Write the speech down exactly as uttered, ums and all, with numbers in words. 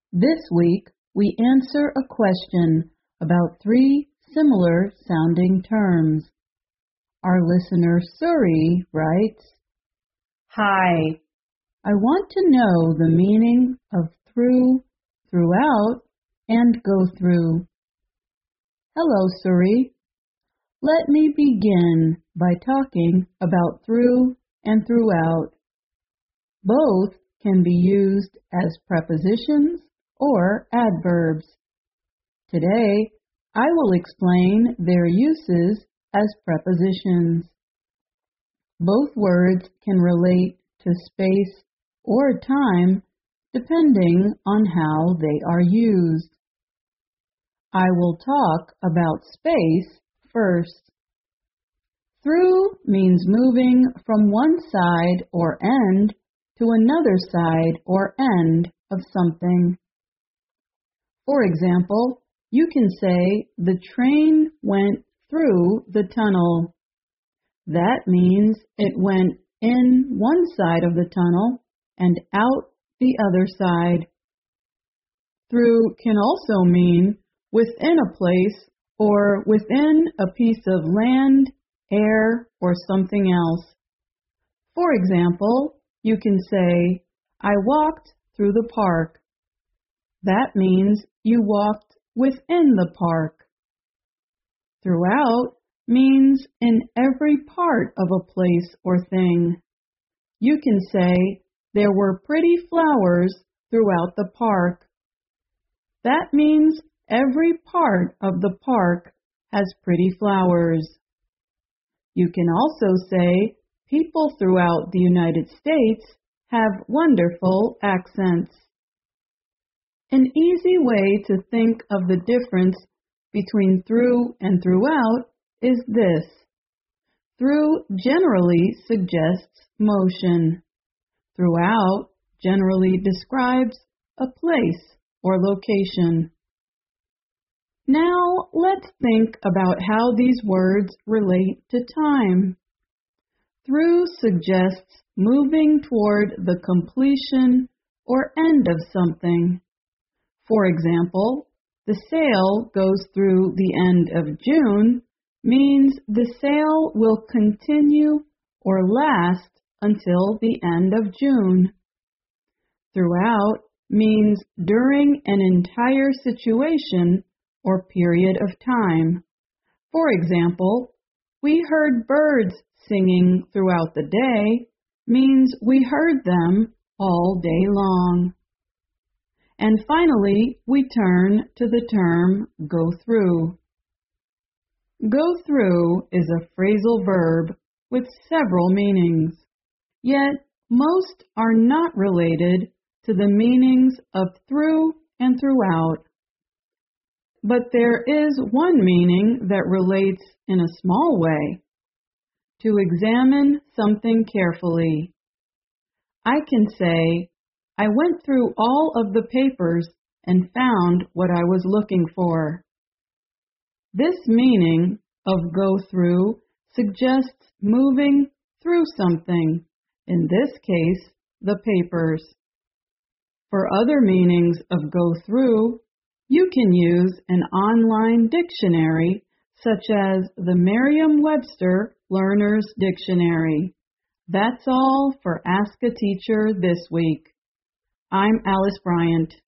This week, we answer a question about three similar sounding terms. Our listener Suri writes, "Hi, I want to know the meaning of through, throughout, and go through." Hello, Suri. Let me begin by talking about through and throughout. Both can be used as prepositions or adverbs. Today, I will explain their uses as prepositions. Both words can relate to space or time depending on how they are used. I will talk about space first. Through means moving from one side or end to another side or end of something. For example, you can say the train went through the tunnel. That means it went in one side of the tunnel and out the other side. Through can also mean within a place or within a piece of land, air, or something else. For example, you can say, I walked through the park. That means you walked within the park. Throughout means in every part of a place or thing. You can say, there were pretty flowers throughout the park. That means every part of the park has pretty flowers. You can also say, people throughout the United States have wonderful accents. An easy way to think of the difference between through and throughout is this. Through generally suggests motion. Throughout generally describes a place or location. Now let's think about how these words relate to time. Through suggests moving toward the completion or end of something. For example, the sale goes through the end of June means the sale will continue or last until the end of June. Throughout means during an entire situation or period of time. For example, we heard birds singing throughout the day means we heard them all day long. And finally, we turn to the term go through. Go through is a phrasal verb with several meanings, yet most are not related to the meanings of through and throughout. But there is one meaning that relates in a small way. To examine something carefully. I can say, I went through all of the papers and found what I was looking for. This meaning of go through suggests moving through something, in this case, the papers. For other meanings of go through, you can use an online dictionary such as the Merriam-Webster Learner's Dictionary. That's all for Ask a Teacher this week. I'm Alice Bryant.